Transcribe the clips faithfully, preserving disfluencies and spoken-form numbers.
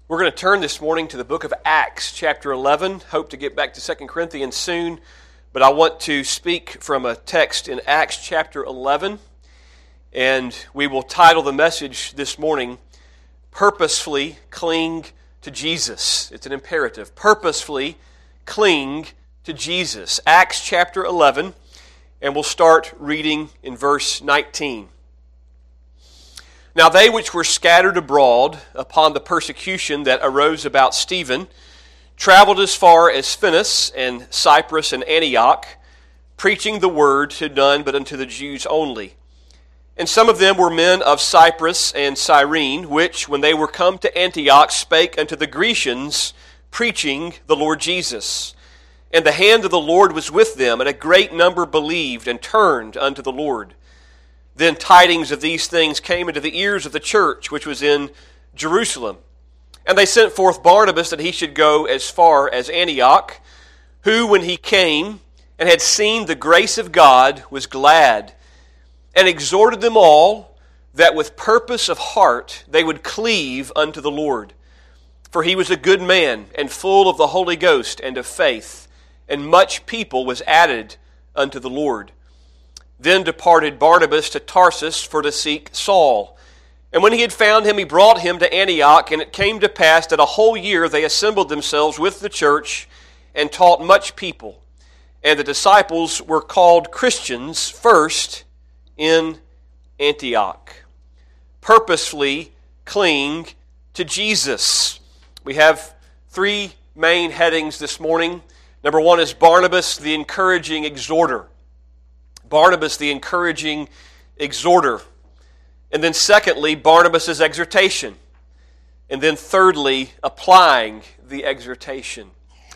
We're going to turn this morning to the book of Acts, chapter eleven. Hope to get back to Second Corinthians soon, but I want to speak from a text in Acts chapter eleven, and we will title the message this morning, Purposefully Cling to Jesus. It's an imperative. Purposefully cling to Jesus. Acts chapter eleven, and we'll start reading in verse nineteen. Now they which were scattered abroad upon the persecution that arose about Stephen traveled as far as Phoenix and Cyprus and Antioch, preaching the word to none but unto the Jews only. And some of them were men of Cyprus and Cyrene, which, when they were come to Antioch, spake unto the Grecians, preaching the Lord Jesus. And the hand of the Lord was with them, and a great number believed and turned unto the Lord. Then tidings of these things came into the ears of the church, which was in Jerusalem. And they sent forth Barnabas that he should go as far as Antioch, who, when he came and had seen the grace of God, was glad, and exhorted them all that with purpose of heart they would cleave unto the Lord. For he was a good man, and full of the Holy Ghost and of faith, and much people was added unto the Lord. Then departed Barnabas to Tarsus for to seek Saul. And when he had found him, he brought him to Antioch. And it came to pass that a whole year they assembled themselves with the church and taught much people. And the disciples were called Christians first in Antioch. Purposefully cling to Jesus. We have three main headings this morning. Number one is Barnabas, the encouraging exhorter. Barnabas, the encouraging exhorter. And then secondly, Barnabas' exhortation. And then thirdly, applying the exhortation.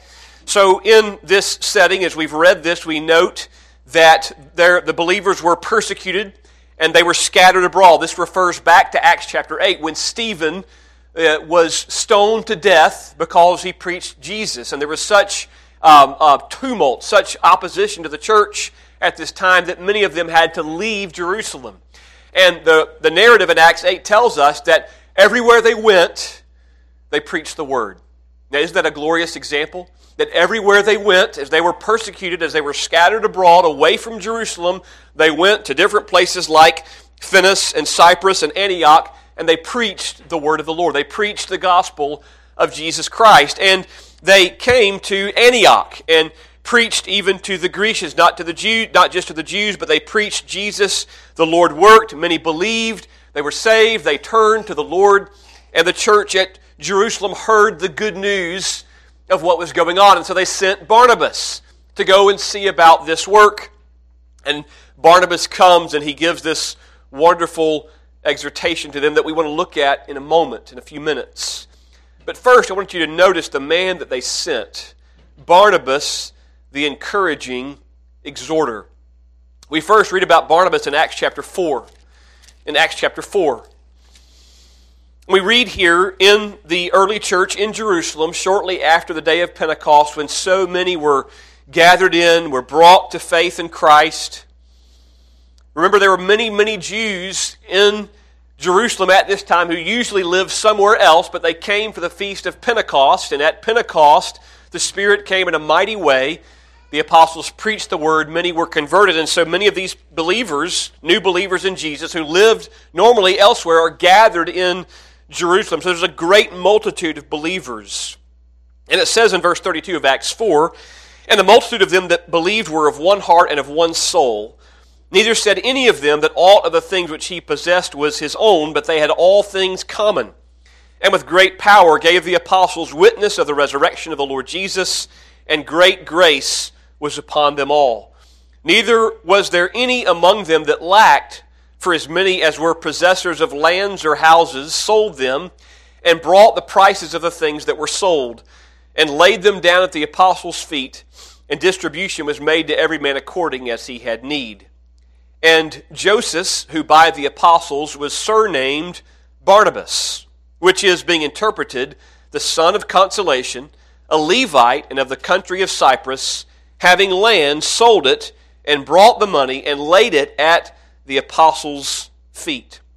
So in this setting, as we've read this, we note that there, the believers were persecuted and they were scattered abroad. This refers back to Acts chapter eight when Stephen uh, was stoned to death because he preached Jesus. And there was such um, uh, tumult, such opposition to the church at this time that many of them had to leave Jerusalem. And the, the narrative in Acts eight tells us that everywhere they went, they preached the word. Now, isn't that a glorious example? That everywhere they went, as they were persecuted, as they were scattered abroad away from Jerusalem, they went to different places like Phoenix and Cyprus and Antioch, and they preached the word of the Lord. They preached the gospel of Jesus Christ. And they came to Antioch and preached even to the Grecians, not to the Jew, not just to the Jews, but they preached Jesus. The Lord worked. Many believed. They were saved. They turned to the Lord. And the church at Jerusalem heard the good news of what was going on. And so they sent Barnabas to go and see about this work. And Barnabas comes and he gives this wonderful exhortation to them that we want to look at in a moment, in a few minutes. But first, I want you to notice the man that they sent, Barnabas, the encouraging exhorter. We first read about Barnabas in Acts chapter four. In Acts chapter four. We read here in the early church in Jerusalem, shortly after the day of Pentecost, when so many were gathered in, were brought to faith in Christ. Remember, there were many, many Jews in Jerusalem at this time who usually lived somewhere else, but they came for the feast of Pentecost, and at Pentecost, the Spirit came in a mighty way. The apostles preached the word, many were converted, and so many of these believers, new believers in Jesus, who lived normally elsewhere, are gathered in Jerusalem. So there's a great multitude of believers. And it says in verse thirty-two of Acts four, and the multitude of them that believed were of one heart and of one soul. Neither said any of them that aught of the things which he possessed was his own, but they had all things common. And with great power gave the apostles witness of the resurrection of the Lord Jesus, and great grace was upon them all. Neither was there any among them that lacked, for as many as were possessors of lands or houses sold them, and brought the prices of the things that were sold, and laid them down at the apostles' feet, and distribution was made to every man according as he had need. And Joseph, who by the apostles was surnamed Barnabas, which is, being interpreted, the son of consolation, a Levite and of the country of Cyprus, having land, sold it, and brought the money, and laid it at the apostles' feet.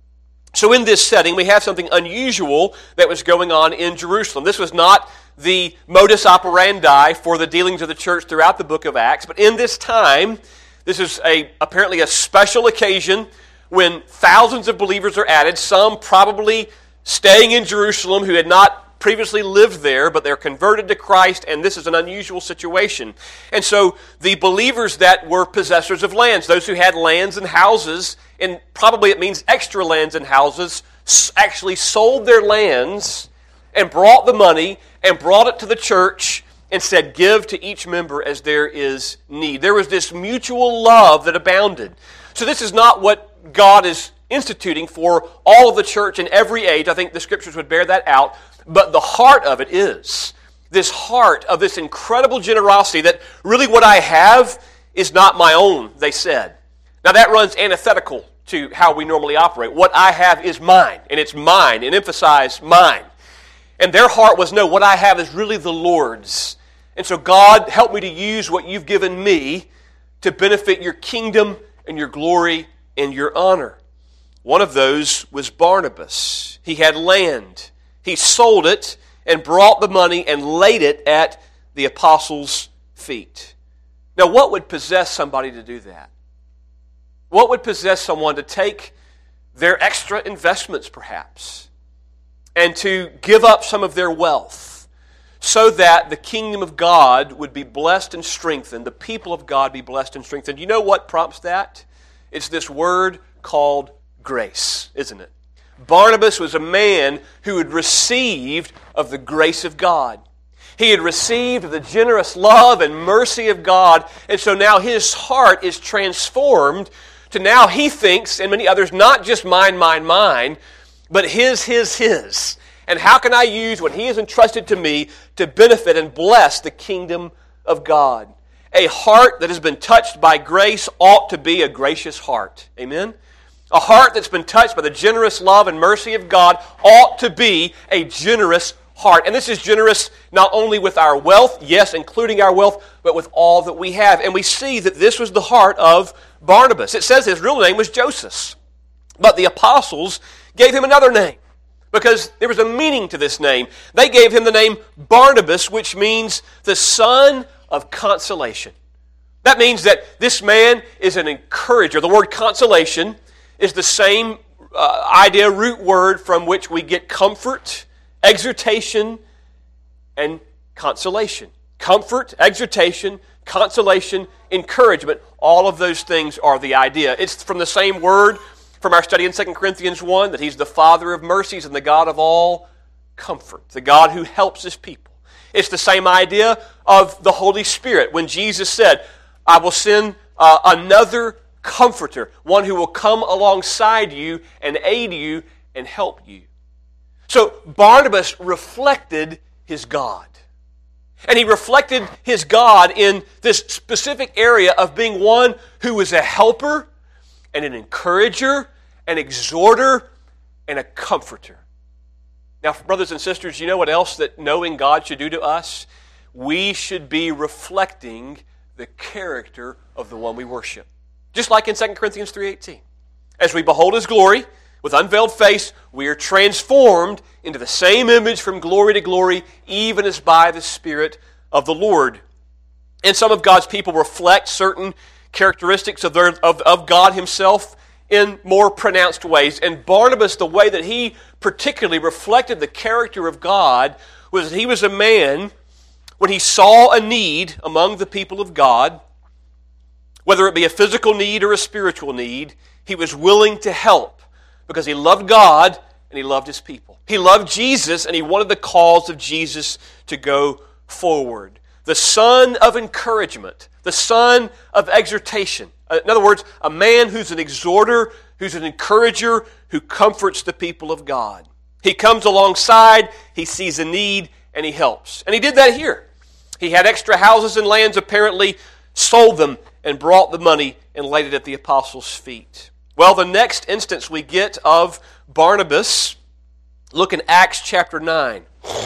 So in this setting, we have something unusual that was going on in Jerusalem. This was not the modus operandi for the dealings of the church throughout the book of Acts, but in this time, this is a apparently a special occasion when thousands of believers are added, some probably staying in Jerusalem who had not previously lived there, but they're converted to Christ, and this is an unusual situation. And so the believers that were possessors of lands, those who had lands and houses, and probably it means extra lands and houses, actually sold their lands and brought the money and brought it to the church and said, give to each member as there is need. There was this mutual love that abounded. So this is not what God is instituting for all of the church in every age. I think the Scriptures would bear that out. But the heart of it is this heart of this incredible generosity that really what I have is not my own, they said. Now that runs antithetical to how we normally operate. What I have is mine, and it's mine, and emphasize mine. And their heart was, no, what I have is really the Lord's. And so God, help me to use what you've given me to benefit your kingdom and your glory and your honor. One of those was Barnabas. He had land. He sold it and brought the money and laid it at the apostles' feet. Now, what would possess somebody to do that? What would possess someone to take their extra investments, perhaps, and to give up some of their wealth so that the kingdom of God would be blessed and strengthened, the people of God be blessed and strengthened? You know what prompts that? It's this word called grace, isn't it? Barnabas was a man who had received of the grace of God. He had received the generous love and mercy of God, and so now his heart is transformed to now he thinks, and many others, not just mine, mine, mine, but his, his, his. And how can I use what he has entrusted to me to benefit and bless the kingdom of God? A heart that has been touched by grace ought to be a gracious heart. Amen? A heart that's been touched by the generous love and mercy of God ought to be a generous heart. And this is generous not only with our wealth, yes, including our wealth, but with all that we have. And we see that this was the heart of Barnabas. It says his real name was Joseph, but the apostles gave him another name because there was a meaning to this name. They gave him the name Barnabas, which means the son of consolation. That means that this man is an encourager. The word consolation is the same uh, idea, root word from which we get comfort, exhortation, and consolation. Comfort, exhortation, consolation, encouragement, all of those things are the idea. It's from the same word from our study in Second Corinthians one, that He's the Father of mercies and the God of all comfort, the God who helps His people. It's the same idea of the Holy Spirit. When Jesus said, I will send uh, another Comforter, one who will come alongside you and aid you and help you. So Barnabas reflected his God. And he reflected his God in this specific area of being one who was a helper and an encourager, an exhorter, and a comforter. Now, brothers and sisters, you know what else that knowing God should do to us? We should be reflecting the character of the one we worship. Just like in Second Corinthians three eighteen. As we behold His glory, with unveiled face, we are transformed into the same image from glory to glory, even as by the Spirit of the Lord. And some of God's people reflect certain characteristics of, their, of, of God Himself in more pronounced ways. And Barnabas, the way that he particularly reflected the character of God was that he was a man, when he saw a need among the people of God, whether it be a physical need or a spiritual need, he was willing to help because he loved God and he loved His people. He loved Jesus and he wanted the cause of Jesus to go forward. The son of encouragement, the son of exhortation. In other words, a man who's an exhorter, who's an encourager, who comforts the people of God. He comes alongside, he sees a need, and he helps. And he did that here. He had extra houses and lands, apparently sold them, and brought the money and laid it at the apostles' feet. Well, the next instance we get of Barnabas, look in Acts chapter nine.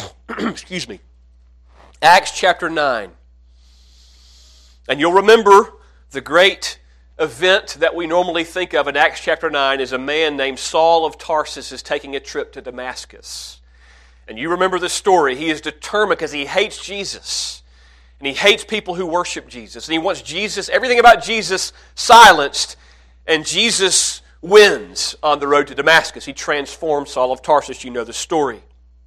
Excuse me. Acts chapter nine. And you'll remember the great event that we normally think of in Acts chapter nine is a man named Saul of Tarsus is taking a trip to Damascus. And you remember this story. He is determined because he hates Jesus. And he hates people who worship Jesus. And he wants Jesus, everything about Jesus, silenced. And Jesus wins on the road to Damascus. He transforms Saul of Tarsus. You know the story.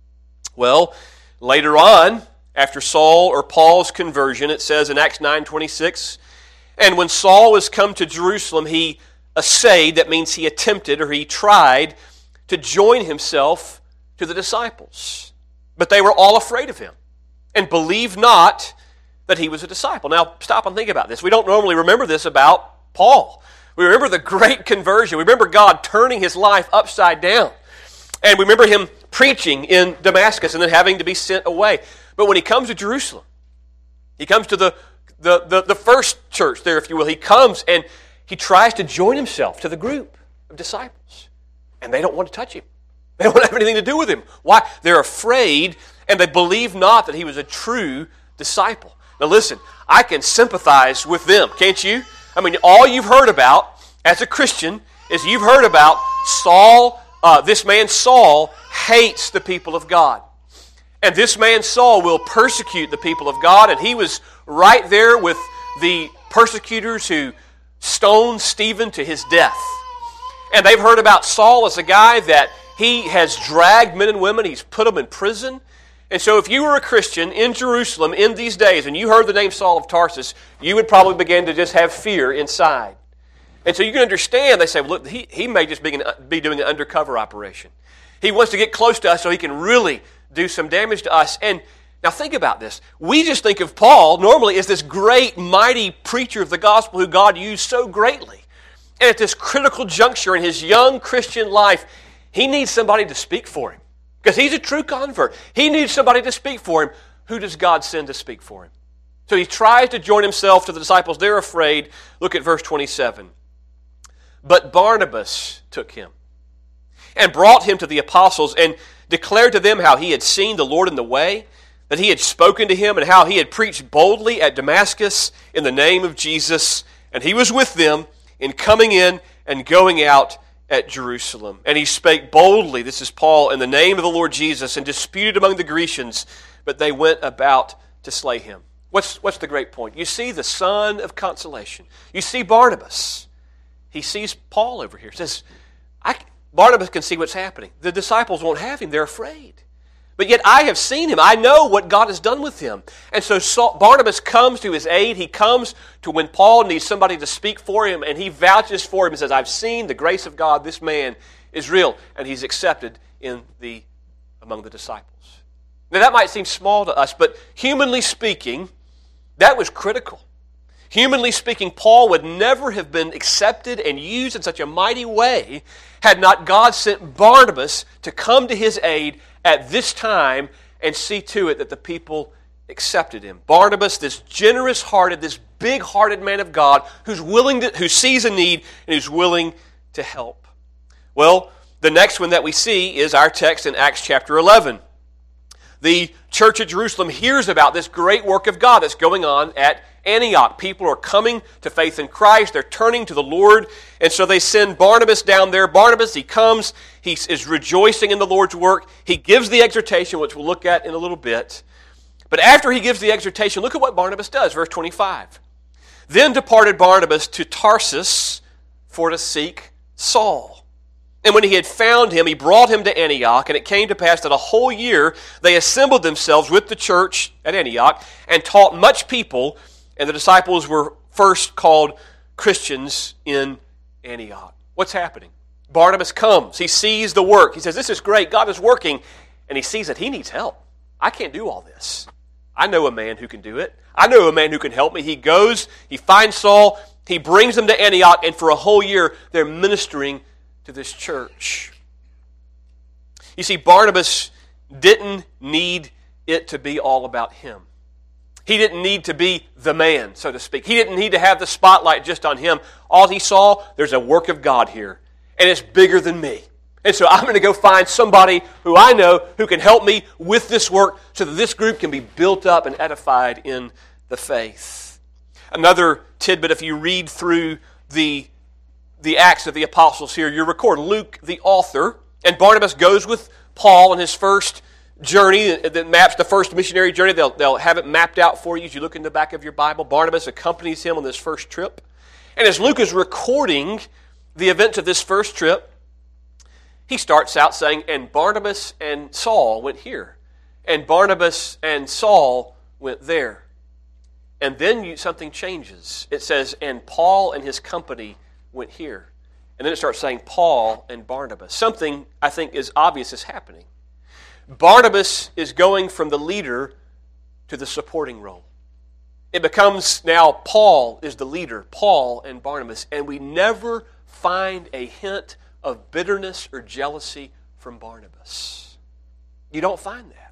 Well, later on, after Saul or Paul's conversion, it says in Acts nine twenty-six, and when Saul was come to Jerusalem, he essayed, that means he attempted or he tried to join himself to the disciples. But they were all afraid of him and believed not that he was a disciple. Now, stop and think about this. We don't normally remember this about Paul. We remember the great conversion. We remember God turning his life upside down. And we remember him preaching in Damascus and then having to be sent away. But when he comes to Jerusalem, he comes to the, the, the, the first church there, if you will. He comes and he tries to join himself to the group of disciples. And they don't want to touch him. They don't want to have anything to do with him. Why? They're afraid and they believe not that he was a true disciple. Now listen, I can sympathize with them, can't you? I mean, all you've heard about as a Christian is you've heard about Saul, uh, this man Saul hates the people of God. And this man Saul will persecute the people of God, and he was right there with the persecutors who stoned Stephen to his death. And they've heard about Saul as a guy that he has dragged men and women, he's put them in prison. And so if you were a Christian in Jerusalem in these days and you heard the name Saul of Tarsus, you would probably begin to just have fear inside. And so you can understand, they say, well, look, he, he may just be, an, be doing an undercover operation. He wants to get close to us so he can really do some damage to us. And now think about this. We just think of Paul normally as this great, mighty preacher of the gospel who God used so greatly. And at this critical juncture in his young Christian life, he needs somebody to speak for him. Because he's a true convert. He needs somebody to speak for him. Who does God send to speak for him? So he tries to join himself to the disciples. They're afraid. Look at verse twenty-seven. But Barnabas took him and brought him to the apostles and declared to them how he had seen the Lord in the way, that he had spoken to him, and how he had preached boldly at Damascus in the name of Jesus. And he was with them in coming in and going out at Jerusalem. And he spake boldly, this is Paul, in the name of the Lord Jesus, and disputed among the Grecians, but they went about to slay him. What's, what's the great point? You see the son of consolation. You see Barnabas. He sees Paul over here. He says, I, Barnabas can see what's happening. The disciples won't have him. They're afraid. But yet I have seen him. I know what God has done with him. And so Saul, Barnabas comes to his aid. He comes to when Paul needs somebody to speak for him, and he vouches for him and says, I've seen the grace of God. This man is real. And he's accepted in the among the disciples. Now that might seem small to us, but humanly speaking, that was critical. Humanly speaking, Paul would never have been accepted and used in such a mighty way had not God sent Barnabas to come to his aid at this time and see to it that the people accepted him. Barnabas, this generous-hearted, this big-hearted man of God who's willing to, who sees a need and who's willing to help. Well, the next one that we see is our text in Acts chapter eleven. The church at Jerusalem hears about this great work of God that's going on at Antioch. People are coming to faith in Christ. They're turning to the Lord. And so they send Barnabas down there. Barnabas, he comes. He is rejoicing in the Lord's work. He gives the exhortation, which we'll look at in a little bit. But after he gives the exhortation, look at what Barnabas does. Verse twenty-five. Then departed Barnabas to Tarsus for to seek Saul. And when he had found him, he brought him to Antioch. And it came to pass that a whole year they assembled themselves with the church at Antioch and taught much people. And the disciples were first called Christians in Antioch. What's happening? Barnabas comes. He sees the work. He says, this is great. God is working. And he sees that he needs help. I can't do all this. I know a man who can do it. I know a man who can help me. He goes, he finds Saul, he brings him to Antioch, and for a whole year they're ministering to this church. You see, Barnabas didn't need it to be all about him. He didn't need to be the man, so to speak. He didn't need to have the spotlight just on him. All he saw, there's a work of God here, and it's bigger than me. And so I'm going to go find somebody who I know who can help me with this work so that this group can be built up and edified in the faith. Another tidbit, if you read through the, the Acts of the Apostles here, you record Luke, the author, and Barnabas goes with Paul on his first journey that maps the first missionary journey. They'll, they'll have it mapped out for you as you look in the back of your Bible. Barnabas accompanies him on this first trip. And as Luke is recording the events of this first trip, he starts out saying, and Barnabas and Saul went here. And Barnabas and Saul went there. And then you, something changes. It says, and Paul and his company went here. And then it starts saying Paul and Barnabas. Something I think is obvious is happening. Barnabas is going from the leader to the supporting role. It becomes now Paul is the leader, Paul and Barnabas, and we never find a hint of bitterness or jealousy from Barnabas. You don't find that.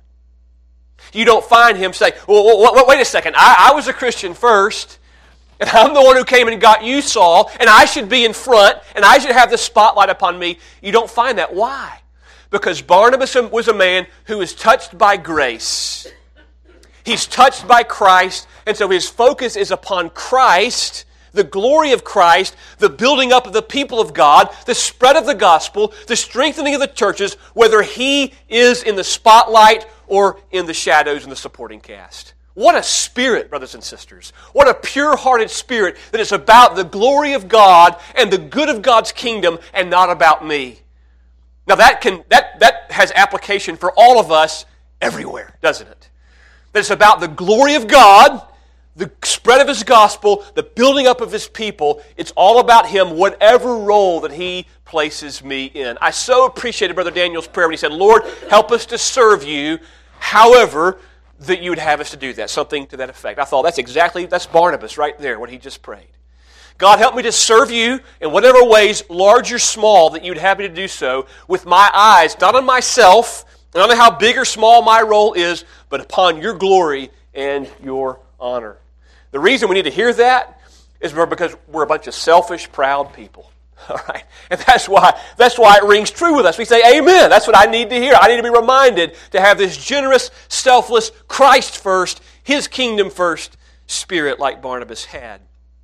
You don't find him say, well, wait a second, I, I was a Christian first, and I'm the one who came and got you, Saul, and I should be in front, and I should have the spotlight upon me. You don't find that. Why? Because Barnabas was a man who was touched by grace. He's touched by Christ, and so his focus is upon Christ, the glory of Christ, the building up of the people of God, the spread of the gospel, the strengthening of the churches, whether he is in the spotlight or in the shadows and the supporting cast. What a spirit, brothers and sisters. What a pure-hearted spirit that is about the glory of God and the good of God's kingdom and not about me. Now that can that, that has application for all of us everywhere, doesn't it? That it's about the glory of God, the spread of His gospel, the building up of His people. It's all about Him, whatever role that He places me in. I so appreciated Brother Daniel's prayer when he said, Lord, help us to serve You however that You would have us to do that. Something to that effect. I thought that's exactly, that's Barnabas right there, what he just prayed. God, help me to serve You in whatever ways, large or small, that You'd have me to do so, with my eyes, not on myself, not on how big or small my role is, but upon Your glory and Your honor. The reason we need to hear that is because we're a bunch of selfish, proud people. All right? And that's why, that's why it rings true with us. We say, amen. That's what I need to hear. I need to be reminded to have this generous, selfless, Christ first, His kingdom first spirit like Barnabas had.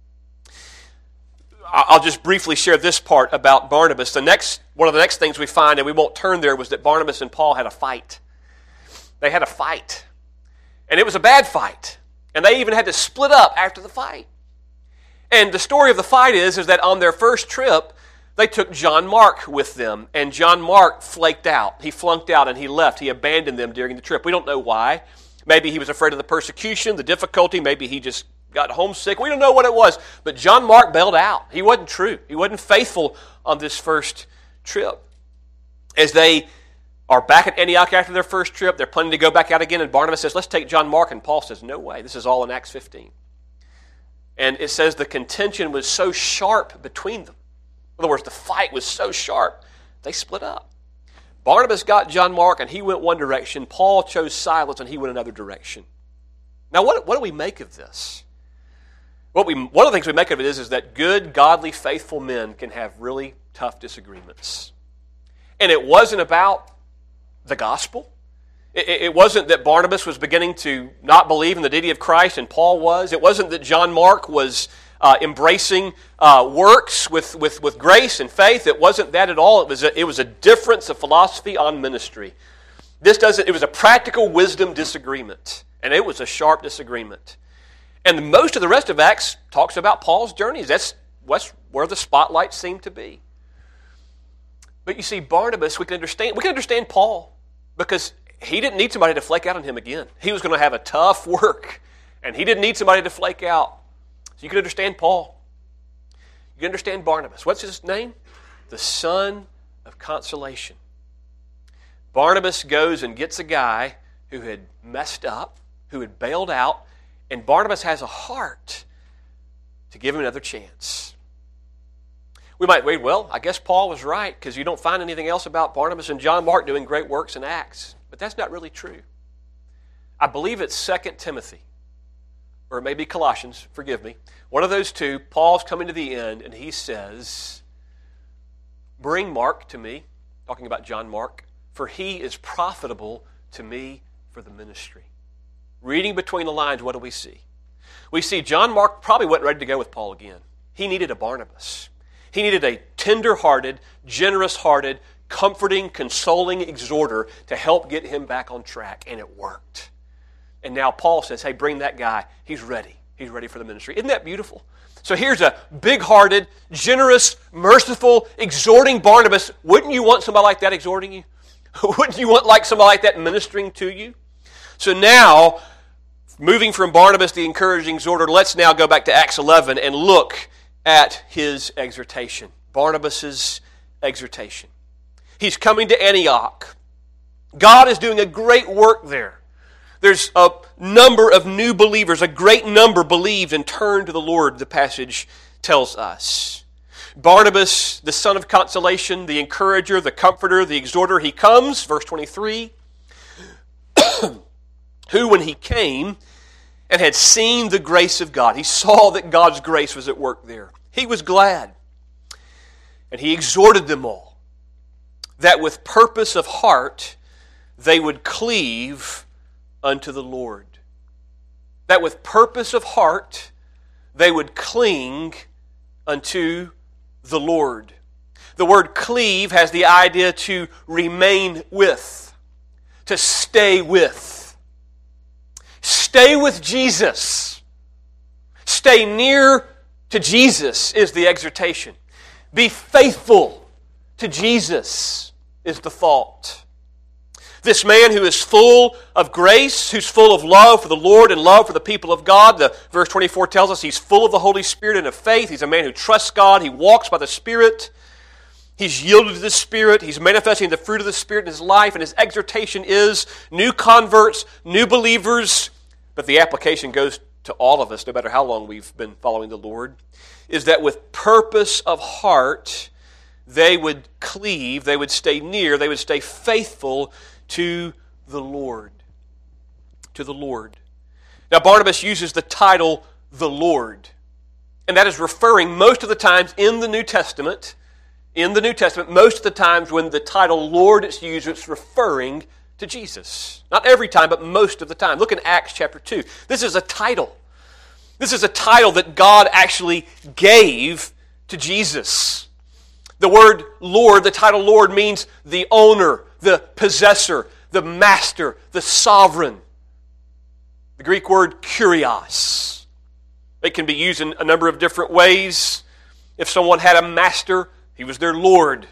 I'll just briefly share this part about Barnabas. The next, one of the next things we find, and we won't turn there, was that Barnabas and Paul had a fight. They had a fight. And it was a bad fight. And they even had to split up after the fight. And the story of the fight is, is that on their first trip, they took John Mark with them. And John Mark flaked out. He flunked out and he left. He abandoned them during the trip. We don't know why. Maybe he was afraid of the persecution, the difficulty. Maybe he just got homesick. We don't know what it was. But John Mark bailed out. He wasn't true. He wasn't faithful on this first trip. As they are back at Antioch after their first trip, they're planning to go back out again, and Barnabas says, let's take John Mark. And Paul says, no way. This is all in Acts fifteen. And it says the contention was so sharp between them. In other words, the fight was so sharp, they split up. Barnabas got John Mark, and he went one direction. Paul chose Silas, and he went another direction. Now, what, what do we make of this? What we, one of the things we make of it is, is that good, godly, faithful men can have really tough disagreements. And it wasn't about the gospel. It, it wasn't that Barnabas was beginning to not believe in the deity of Christ and Paul was. It wasn't that John Mark was uh, embracing uh, works with, with, with grace and faith. It wasn't that at all. It was a, it was a difference of philosophy on ministry. This doesn't. It was a practical wisdom disagreement, and it was a sharp disagreement. And most of the rest of Acts talks about Paul's journeys. That's, that's where the spotlight seemed to be. But you see, Barnabas, we can understand. We can understand Paul because he didn't need somebody to flake out on him again. He was going to have a tough work, and he didn't need somebody to flake out. So you can understand Paul. You can understand Barnabas. What's his name? The son of consolation. Barnabas goes and gets a guy who had messed up, who had bailed out, and Barnabas has a heart to give him another chance. We might wait, well, I guess Paul was right because you don't find anything else about Barnabas and John Mark doing great works in Acts. But that's not really true. I believe it's Second Timothy, or it may be Colossians, forgive me. One of those two, Paul's coming to the end, and he says, bring Mark to me, talking about John Mark, for he is profitable to me for the ministry. Reading between the lines, what do we see? We see John Mark probably wasn't ready to go with Paul again. he needed a Barnabas. He needed a tender-hearted, generous-hearted, comforting, consoling exhorter to help get him back on track, and it worked. And now Paul says, hey, bring that guy. He's ready. He's ready for the ministry. Isn't that beautiful? So here's a big-hearted, generous, merciful, exhorting Barnabas. Wouldn't you want somebody like that exhorting you? Wouldn't you want like somebody like that ministering to you? So now, moving from Barnabas, the encouraging exhorter, let's now go back to Acts eleven and look at his exhortation. Barnabas' exhortation. He's coming to Antioch. God is doing a great work there. There's a number of new believers. A great number believed and turned to the Lord, the passage tells us. Barnabas, the son of consolation, the encourager, the comforter, the exhorter, he comes, verse twenty-three, who when he came and had seen the grace of God, he saw that God's grace was at work there. He was glad. And he exhorted them all that with purpose of heart they would cleave unto the Lord. That with purpose of heart they would cling unto the Lord. The word cleave has the idea to remain with, to stay with. Stay with Jesus. Stay near to Jesus is the exhortation. Be faithful to Jesus is the thought. This man who is full of grace, who's full of love for the Lord and love for the people of God, the verse twenty-four tells us he's full of the Holy Spirit and of faith. He's a man who trusts God. He walks by the Spirit. He's yielded to the Spirit. He's manifesting the fruit of the Spirit in his life. And his exhortation is new converts, new believers. But the application goes to all of us, no matter how long we've been following the Lord, is that with purpose of heart, they would cleave, they would stay near, they would stay faithful to the Lord. To the Lord. Now, Barnabas uses the title, the Lord. And that is referring most of the times in the New Testament, in the New Testament, most of the times when the title Lord is used, it's referring to Jesus. Not every time, but most of the time. Look in Acts chapter two. This is a title. This is a title that God actually gave to Jesus. The word Lord, the title Lord, means the owner, the possessor, the master, the sovereign. The Greek word kurios. It can be used in a number of different ways. If someone had a master, he was their Lord.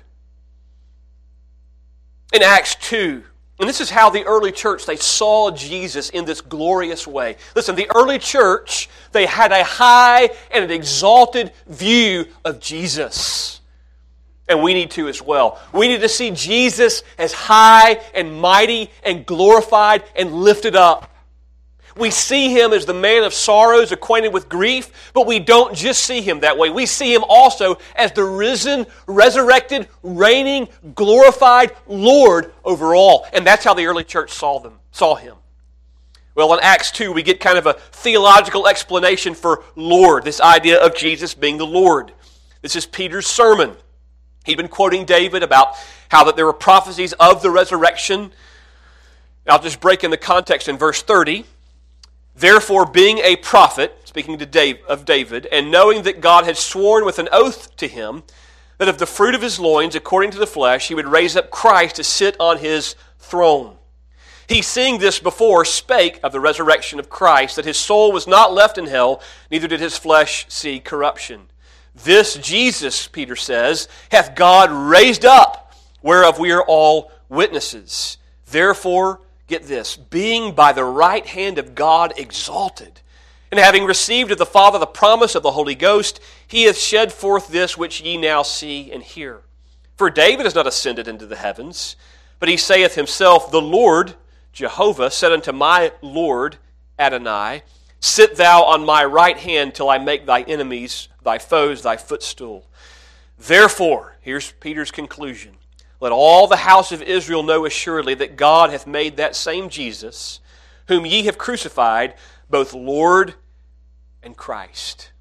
In Acts two, and this is how the early church, they saw Jesus in this glorious way. Listen, the early church, they had a high and an exalted view of Jesus. And we need to as well. We need to see Jesus as high and mighty and glorified and lifted up. We see Him as the man of sorrows, acquainted with grief, but we don't just see Him that way. We see Him also as the risen, resurrected, reigning, glorified Lord over all. And that's how the early church saw them, saw Him. Well, in Acts two, we get kind of a theological explanation for Lord, this idea of Jesus being the Lord. This is Peter's sermon. He'd been quoting David about how that there were prophecies of the resurrection. I'll just break in the context in verse thirty. Therefore, being a prophet, speaking to Dave, of David, and knowing that God had sworn with an oath to him that of the fruit of his loins, according to the flesh, he would raise up Christ to sit on his throne. He, seeing this before, spake of the resurrection of Christ, that his soul was not left in hell, neither did his flesh see corruption. This Jesus, Peter says, hath God raised up, whereof we are all witnesses. Therefore, get this, being by the right hand of God exalted, and having received of the Father the promise of the Holy Ghost, he hath shed forth this which ye now see and hear. For David is not ascended into the heavens, but he saith himself, the Lord, Jehovah, said unto my Lord, Adonai, sit thou on my right hand till I make thy enemies, thy foes, thy footstool. Therefore, here's Peter's conclusion, let all the house of Israel know assuredly that God hath made that same Jesus, whom ye have crucified, both Lord and Christ.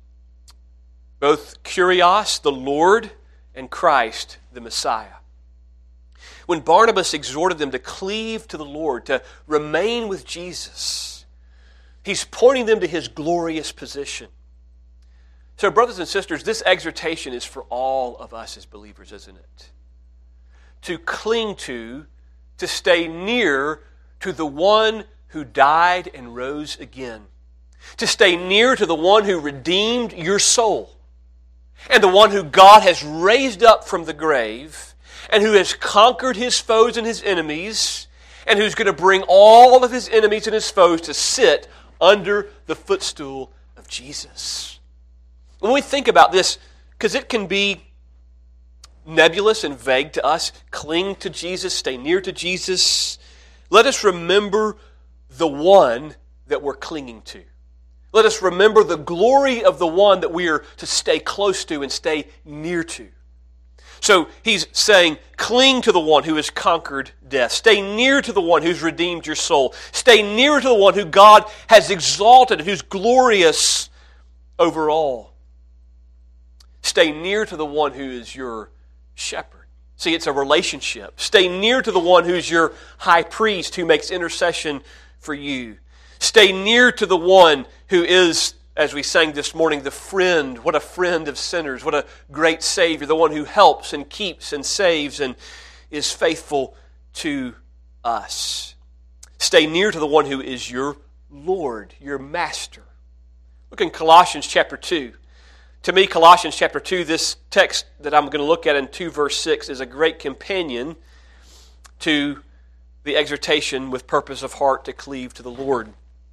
Both Kurios, the Lord, and Christ, the Messiah. When Barnabas exhorted them to cleave to the Lord, to remain with Jesus, he's pointing them to his glorious position. So, brothers and sisters, this exhortation is for all of us as believers, isn't it? To cling to, to stay near to the one who died and rose again. To stay near to the one who redeemed your soul. And the one who God has raised up from the grave, and who has conquered his foes and his enemies, and who's going to bring all of his enemies and his foes to sit under the footstool of Jesus. When we think about this, because it can be nebulous and vague to us, cling to Jesus, stay near to Jesus, let us remember the one that we're clinging to. Let us remember the glory of the one that we are to stay close to and stay near to. So he's saying, cling to the one who has conquered death. Stay near to the one who's redeemed your soul. Stay near to the one who God has exalted and who's glorious over all. Stay near to the one who is your shepherd. See, it's a relationship. Stay near to the one who's your high priest who makes intercession for you. Stay near to the one who is, as we sang this morning, the friend. What a friend of sinners. What a great Savior. The one who helps and keeps and saves and is faithful to us. Stay near to the one who is your Lord, your Master. Look in Colossians chapter two. To me, Colossians chapter two, this text that I'm going to look at in two verse six, is a great companion to the exhortation with purpose of heart to cleave to the Lord.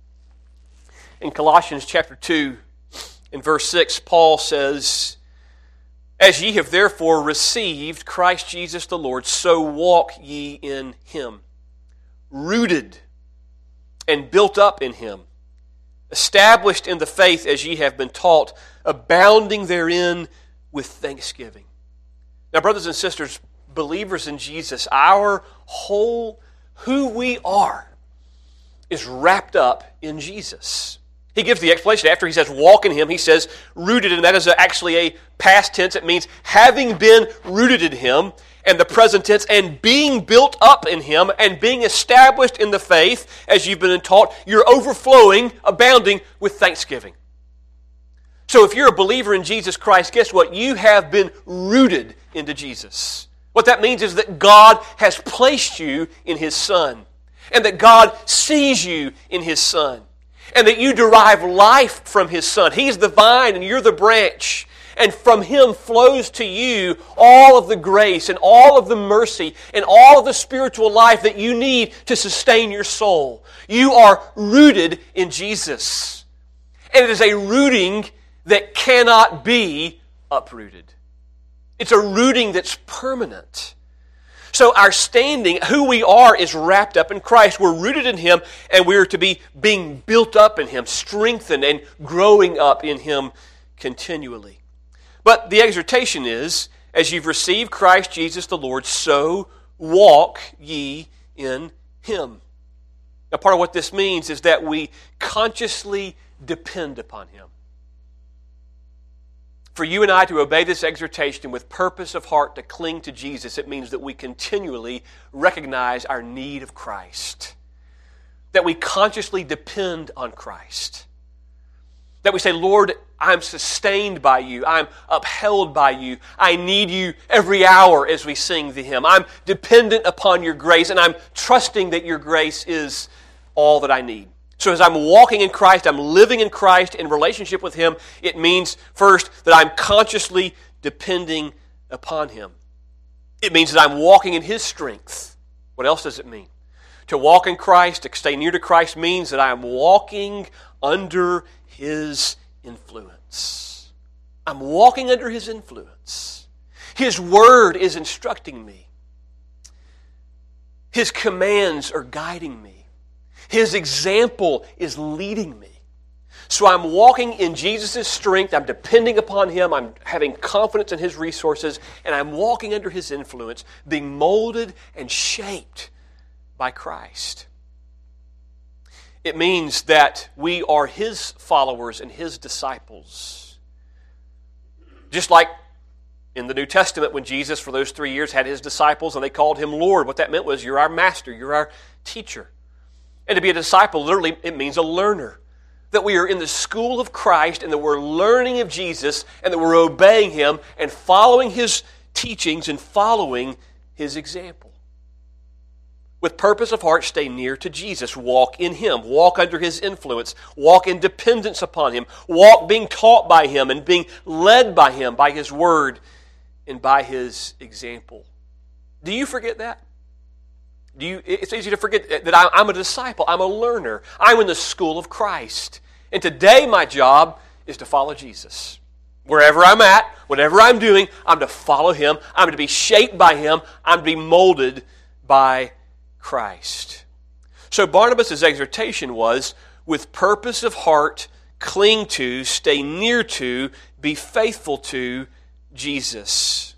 In Colossians chapter two, in verse six, Paul says, "As ye have therefore received Christ Jesus the Lord, so walk ye in Him, rooted and built up in Him, established in the faith as ye have been taught, abounding therein with thanksgiving." Now, brothers and sisters, believers in Jesus, our whole, who we are, is wrapped up in Jesus. He gives the explanation. After he says walk in Him, he says rooted in Him. That is actually a past tense. It means having been rooted in Him, and the present tense, and being built up in Him, and being established in the faith, as you've been taught, you're overflowing, abounding with thanksgiving. So if you're a believer in Jesus Christ, guess what? You have been rooted into Jesus. What that means is that God has placed you in His Son, and that God sees you in His Son, and that you derive life from His Son. He's the vine and you're the branch. And from Him flows to you all of the grace and all of the mercy and all of the spiritual life that you need to sustain your soul. You are rooted in Jesus. And it is a rooting that cannot be uprooted. It's a rooting that's permanent. So our standing, who we are, is wrapped up in Christ. We're rooted in Him, and we're to be being built up in Him, strengthened and growing up in Him continually. But the exhortation is, as you've received Christ Jesus the Lord, so walk ye in Him. Now, part of what this means is that we consciously depend upon Him. For you and I to obey this exhortation with purpose of heart to cling to Jesus, it means that we continually recognize our need of Christ. That we consciously depend on Christ. That we say, Lord, I'm sustained by you. I'm upheld by you. I need you every hour as we sing the hymn. I'm dependent upon your grace, and I'm trusting that your grace is all that I need. So as I'm walking in Christ, I'm living in Christ in relationship with Him, it means first that I'm consciously depending upon Him. It means that I'm walking in His strength. What else does it mean? To walk in Christ, to stay near to Christ, means that I'm walking under His influence. I'm walking under His influence. His Word is instructing me. His commands are guiding me. His example is leading me. So I'm walking in Jesus' strength. I'm depending upon Him. I'm having confidence in His resources. And I'm walking under His influence, being molded and shaped by Christ. It means that we are His followers and His disciples. Just like in the New Testament when Jesus for those three years had His disciples and they called Him Lord. What that meant was, you're our master, you're our teacher. And to be a disciple, literally, it means a learner. that we are in the school of Christ and that we're learning of Jesus and that we're obeying Him and following His teachings and following His example. With purpose of heart, stay near to Jesus. Walk in Him. Walk under His influence. Walk in dependence upon Him. Walk being taught by Him and being led by Him, by His Word and by His example. Do you forget that? Do you, it's easy to forget that I'm a disciple. I'm a learner. I'm in the school of Christ. And today my job is to follow Jesus. Wherever I'm at, whatever I'm doing, I'm to follow Him. I'm to be shaped by Him. I'm to be molded by Christ. So Barnabas' exhortation was, with purpose of heart, cling to, stay near to, be faithful to Jesus.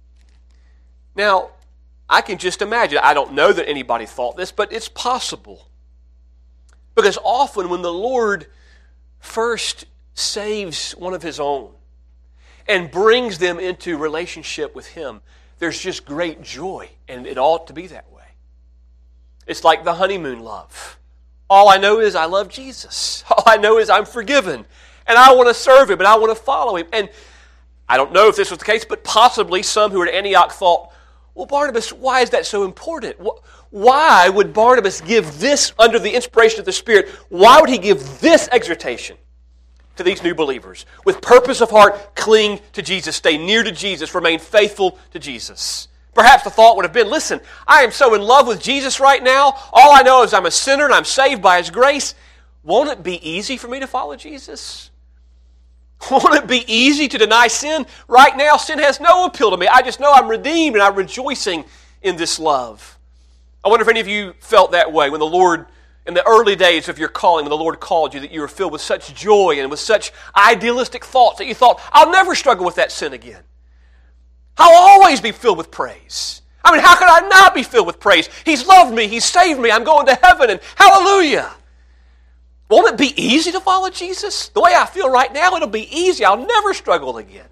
Now, I can just imagine, I don't know that anybody thought this, but it's possible. Because often when the Lord first saves one of His own and brings them into relationship with Him, there's just great joy, and it ought to be that way. It's like the honeymoon love. All I know is I love Jesus. All I know is I'm forgiven, and I want to serve Him, and I want to follow Him. And I don't know if this was the case, but possibly some who were at Antioch thought, well, Barnabas, why is that so important? Why would Barnabas give this under the inspiration of the Spirit? Why would he give this exhortation to these new believers? With purpose of heart, cling to Jesus. Stay near to Jesus. Remain faithful to Jesus. Perhaps the thought would have been, listen, I am so in love with Jesus right now. All I know is I'm a sinner and I'm saved by His grace. Won't it be easy for me to follow Jesus? Won't it be easy to deny sin? Right now, sin has no appeal to me. I just know I'm redeemed and I'm rejoicing in this love. I wonder if any of you felt that way when the Lord, in the early days of your calling, when the Lord called you, that you were filled with such joy and with such idealistic thoughts that you thought, I'll never struggle with that sin again. I'll always be filled with praise. I mean, how could I not be filled with praise? He's loved me. He's saved me. I'm going to heaven and hallelujah. Won't it be easy to follow Jesus? The way I feel right now, it'll be easy. I'll never struggle again.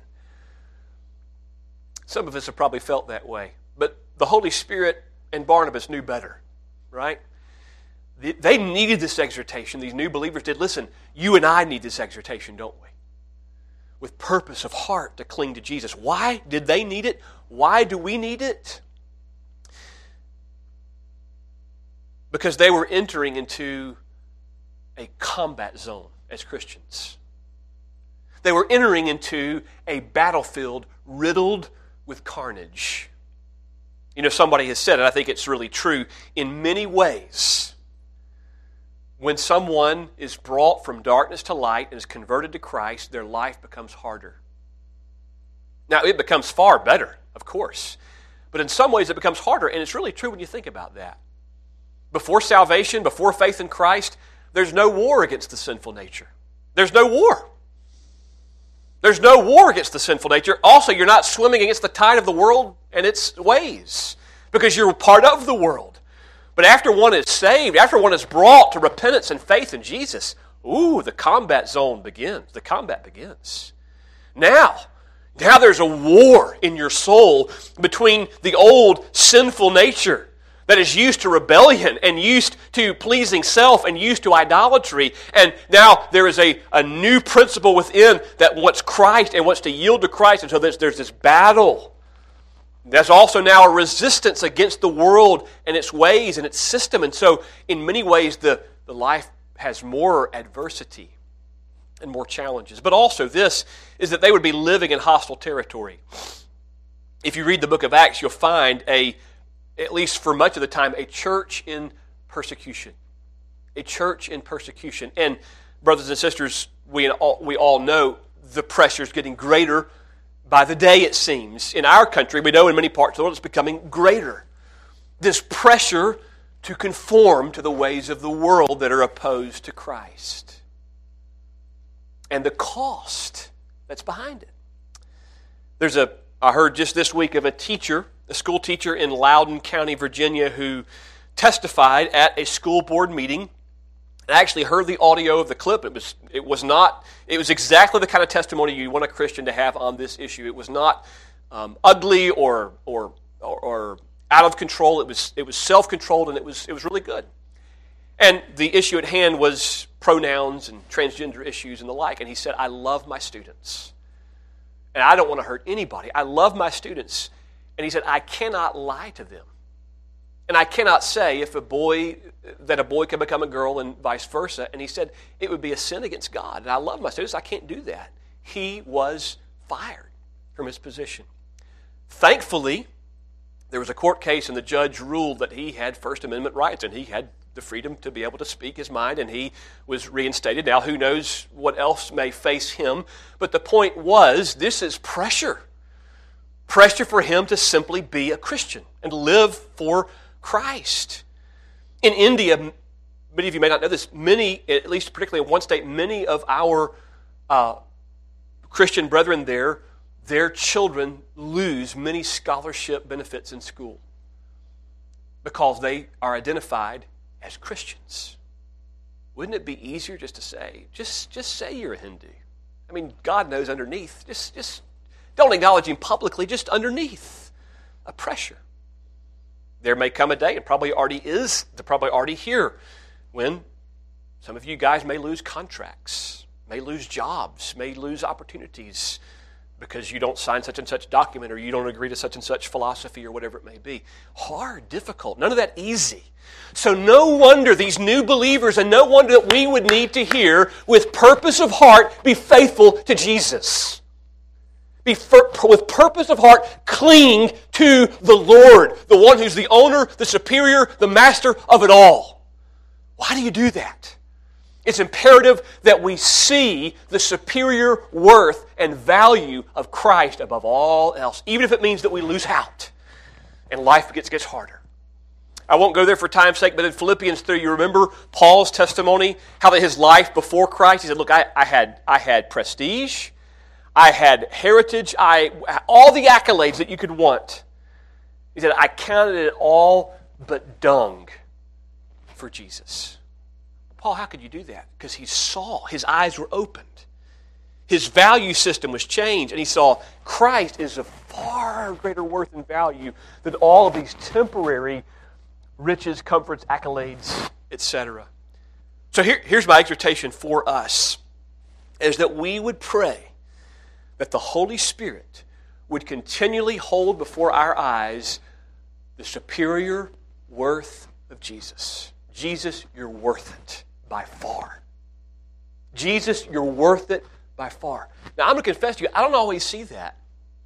Some of us have probably felt that way. But the Holy Spirit and Barnabas knew better, right? They needed this exhortation. These new believers did. Listen, you and I need this exhortation, don't we? With purpose of heart to cling to Jesus. Why did they need it? Why do we need it? Because they were entering into a combat zone as Christians. They were entering into a battlefield riddled with carnage. You know, somebody has said, and I think it's really true, in many ways, when someone is brought from darkness to light and is converted to Christ, their life becomes harder. Now, it becomes far better, of course, but in some ways it becomes harder, and it's really true when you think about that. Before salvation, before faith in Christ, there's no war against the sinful nature. There's no war. There's no war against the sinful nature. Also, you're not swimming against the tide of the world and its ways because you're part of the world. But after one is saved, after one is brought to repentance and faith in Jesus, ooh, the combat zone begins. The combat begins. Now, now there's a war in your soul between the old sinful nature that is used to rebellion and used to pleasing self and used to idolatry. And now there is a, a new principle within that wants Christ and wants to yield to Christ. And so there's, there's this battle. There's also now a resistance against the world and its ways and its system. And so in many ways the, the life has more adversity and more challenges. But also this is that they would be living in hostile territory. If you read the book of Acts, you'll find a at least for much of the time, a church in persecution. A church in persecution. And brothers and sisters, we all, we all know the pressure is getting greater by the day, it seems. In our country, we know in many parts of the world it's becoming greater. This pressure to conform to the ways of the world that are opposed to Christ. And the cost that's behind it. There's a, I heard just this week of a teacher, a school teacher in Loudoun County, Virginia, who testified at a school board meeting. I actually heard the audio of the clip. It was it was not. It was exactly the kind of testimony you want a Christian to have on this issue. It was not um, ugly or, or or or out of control. It was it was self-controlled and it was it was really good. And the issue at hand was pronouns and transgender issues and the like. And he said, I love my students. And I don't want to hurt anybody. I love my students. And he said, I cannot lie to them. And I cannot say if a boy, that a boy can become a girl and vice versa. And he said, it would be a sin against God. And I love my students. I can't do that. He was fired from his position. Thankfully, there was a court case and the judge ruled that he had First Amendment rights and he had the freedom to be able to speak his mind, and he was reinstated. Now, who knows what else may face him, but the point was, this is pressure. Pressure for him to simply be a Christian and live for Christ. In India, many of you may not know this, many, at least particularly in one state, many of our uh, Christian brethren there, their children lose many scholarship benefits in school because they are identified as Christians. Wouldn't it be easier just to say, just, just say you're a Hindu? I mean, God knows underneath. Just, just don't acknowledge him publicly, just underneath a pressure. There may come a day, and probably already is, they're probably already here, when some of you guys may lose contracts, may lose jobs, may lose opportunities because you don't sign such and such document or you don't agree to such and such philosophy or whatever it may be. Hard, difficult, none of that easy. So no wonder these new believers, and no wonder that we would need to hear, with purpose of heart, be faithful to Jesus. Be for, with purpose of heart, cling to the Lord, the one who's the owner, the superior, the master of it all. Why do you do that? It's imperative that we see the superior worth and value of Christ above all else, even if it means that we lose out and life gets, gets harder. I won't go there for time's sake, but in Philippians three, you remember Paul's testimony, how that his life before Christ, he said, look, I, I had I had prestige, I had heritage, I all the accolades that you could want. He said, I counted it all but dung for Jesus. Paul, how could you do that? Because he saw, his eyes were opened. His value system was changed, and he saw Christ is of far greater worth and value than all of these temporary riches, comforts, accolades, et cetera. So here, here's my exhortation for us, is that we would pray that the Holy Spirit would continually hold before our eyes the superior worth of Jesus. Jesus, you're worth it by far. Jesus, you're worth it by far. Now, I'm going to confess to you, I don't always see that.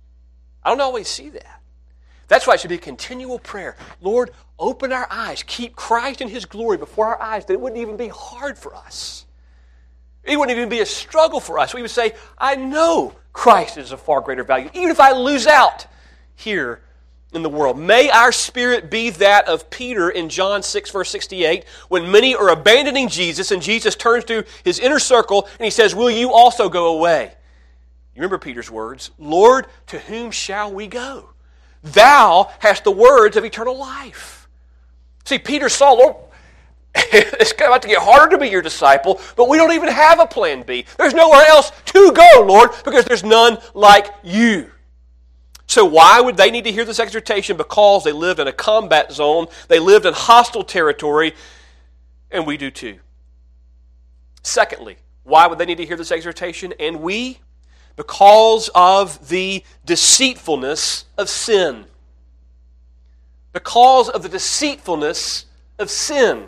I don't always see that. That's why it should be a continual prayer. Lord, open our eyes. Keep Christ and His glory before our eyes, that it wouldn't even be hard for us. It wouldn't even be a struggle for us. We would say, I know Christ is of far greater value, even if I lose out here in the world. May our spirit be that of Peter in John six, verse sixty-eight, when many are abandoning Jesus, and Jesus turns to his inner circle, and he says, will you also go away? You remember Peter's words, Lord, to whom shall we go? Thou hast the words of eternal life. See, Peter saw, Lord, it's about to get harder to be your disciple, but we don't even have a plan B. There's nowhere else to go, Lord, because there's none like you. So why would they need to hear this exhortation? Because they lived in a combat zone, they lived in hostile territory, and we do too. Secondly, why would they need to hear this exhortation? And we, because of the deceitfulness of sin. Because of the deceitfulness of sin.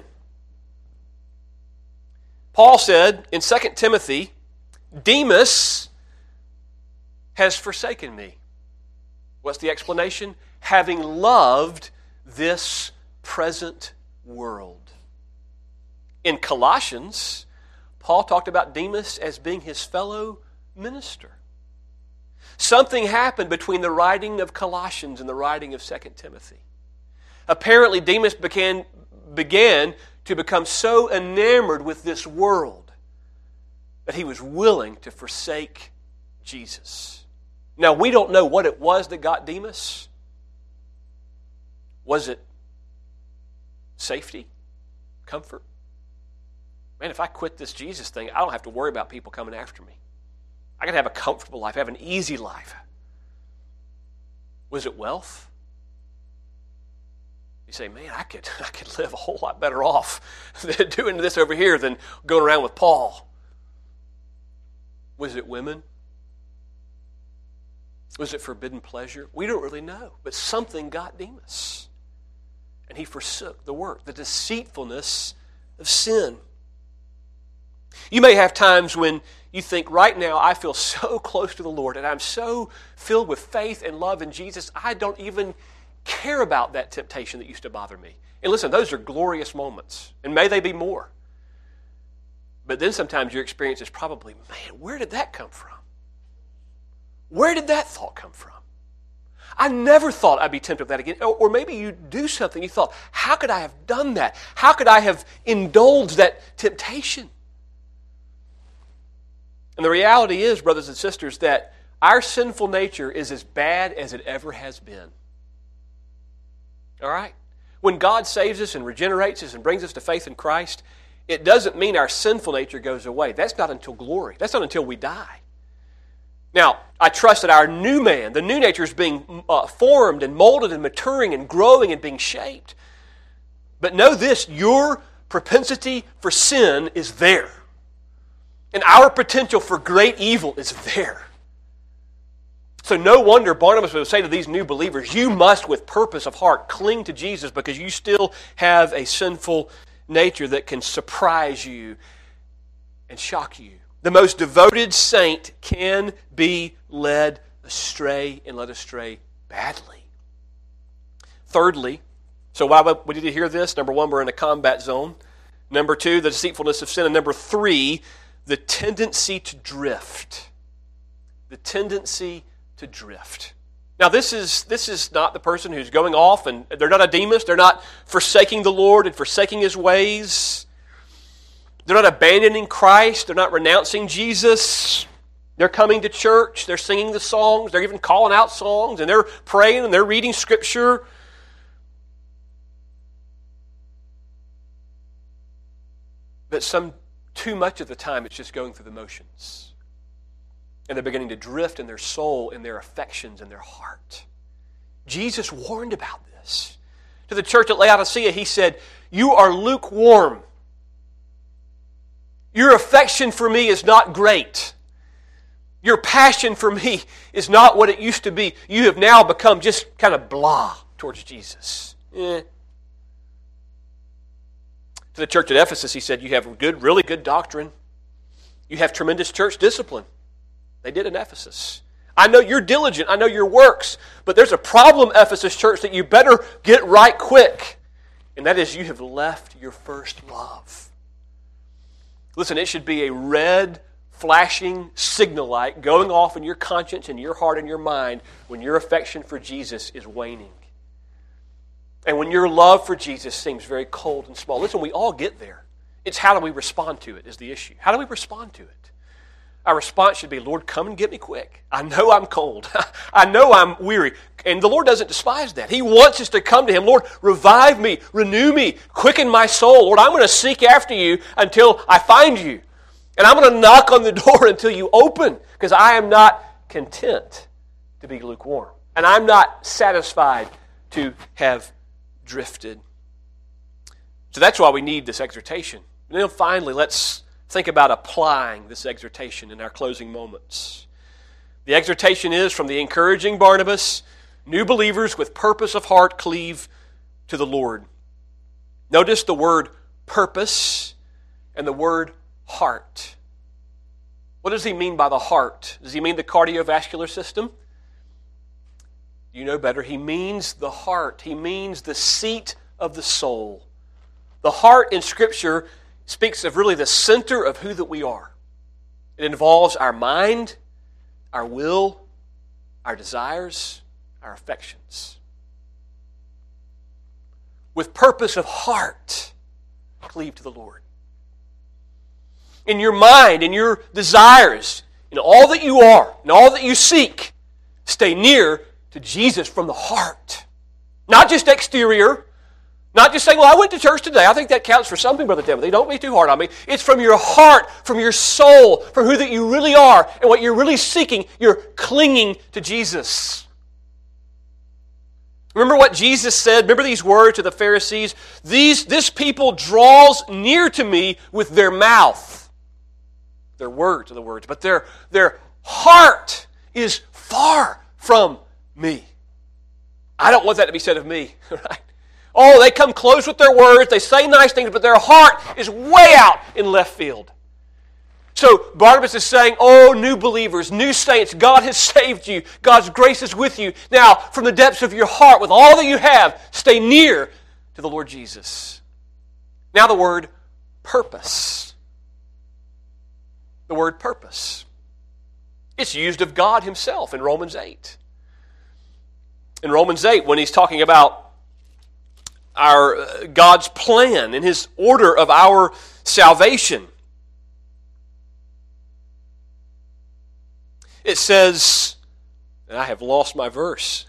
Paul said in Second Timothy, Demas has forsaken me. What's the explanation? Having loved this present world. In Colossians, Paul talked about Demas as being his fellow minister. Something happened between the writing of Colossians and the writing of Second Timothy. Apparently, Demas began, began to become so enamored with this world that he was willing to forsake Jesus. Now, we don't know what it was that got Demas. Was it safety? Comfort? Man, if I quit this Jesus thing, I don't have to worry about people coming after me. I can have a comfortable life, have an easy life. Was it wealth? You say, man, I could, I could live a whole lot better off than doing this over here than going around with Paul. Was it women? Was it forbidden pleasure? We don't really know. But something got Demas. And he forsook the work, the deceitfulness of sin. You may have times when you think, right now I feel so close to the Lord and I'm so filled with faith and love in Jesus, I don't even care about that temptation that used to bother me. And listen, those are glorious moments, and may they be more. But then sometimes your experience is probably, man, where did that come from? Where did that thought come from? I never thought I'd be tempted with that again. Or maybe you do something, you thought, how could I have done that? How could I have indulged that temptation? And the reality is, brothers and sisters, that our sinful nature is as bad as it ever has been. All right? When God saves us and regenerates us and brings us to faith in Christ, it doesn't mean our sinful nature goes away. That's not until glory. That's not until we die. Now, I trust that our new man, the new nature, is being uh, formed and molded and maturing and growing and being shaped. But know this, your propensity for sin is there. And our potential for great evil is there. So no wonder Barnabas would say to these new believers, you must with purpose of heart cling to Jesus because you still have a sinful nature that can surprise you and shock you. The most devoted saint can be led astray and led astray badly. Thirdly, so why we need to hear this? Number one, we're in a combat zone. Number two, the deceitfulness of sin. And number three, the tendency to drift. The tendency to drift. Now this is this is not the person who's going off and they're not a Demas. They're not forsaking the Lord and forsaking His ways. They're not abandoning Christ. They're not renouncing Jesus. They're coming to church. They're singing the songs. They're even calling out songs. And they're praying and they're reading Scripture. But some, too much of the time, it's just going through the motions. And they're beginning to drift in their soul, in their affections, in their heart. Jesus warned about this. To the church at Laodicea, He said, you are lukewarm. Your affection for me is not great. Your passion for me is not what it used to be. You have now become just kind of blah towards Jesus. Eh. To the church at Ephesus, He said, you have good, really good doctrine. You have tremendous church discipline. They did in Ephesus. I know you're diligent. I know your works. But there's a problem, Ephesus church, that you better get right quick. And that is you have left your first love. Listen, it should be a red, flashing signal light going off in your conscience and your heart and your mind when your affection for Jesus is waning. And when your love for Jesus seems very cold and small. Listen, we all get there. It's how do we respond to it is the issue. How do we respond to it? Our response should be, Lord, come and get me quick. I know I'm cold. I know I'm weary. And the Lord doesn't despise that. He wants us to come to Him. Lord, revive me, renew me, quicken my soul. Lord, I'm going to seek after you until I find you. And I'm going to knock on the door until you open, because I am not content to be lukewarm. And I'm not satisfied to have drifted. So that's why we need this exhortation. And then finally, let's think about applying this exhortation in our closing moments. The exhortation is from the encouraging Barnabas, new believers with purpose of heart cleave to the Lord. Notice the word purpose and the word heart. What does he mean by the heart? Does he mean the cardiovascular system? You know better. He means the heart. He means the seat of the soul. The heart in Scripture speaks of really the center of who that we are. It involves our mind, our will, our desires, our affections. With purpose of heart, cleave to the Lord. In your mind, in your desires, in all that you are, in all that you seek, stay near to Jesus from the heart. Not just exterior, not just saying, well, I went to church today. I think that counts for something, Brother Timothy. Don't be too hard on me. It's from your heart, from your soul, from who that you really are and what you're really seeking. You're clinging to Jesus. Remember what Jesus said? Remember these words to the Pharisees? These, this people draws near to me with their mouth. Their words are the words, but their, their heart is far from me. I don't want that to be said of me. Right? Oh, they come close with their words, they say nice things, but their heart is way out in left field. So Barnabas is saying, oh, new believers, new saints, God has saved you. God's grace is with you. Now, from the depths of your heart, with all that you have, stay near to the Lord Jesus. Now the word purpose. The word purpose. It's used of God himself in Romans eight. In Romans eight, when he's talking about our uh, God's plan and his order of our salvation, it says, and I have lost my verse.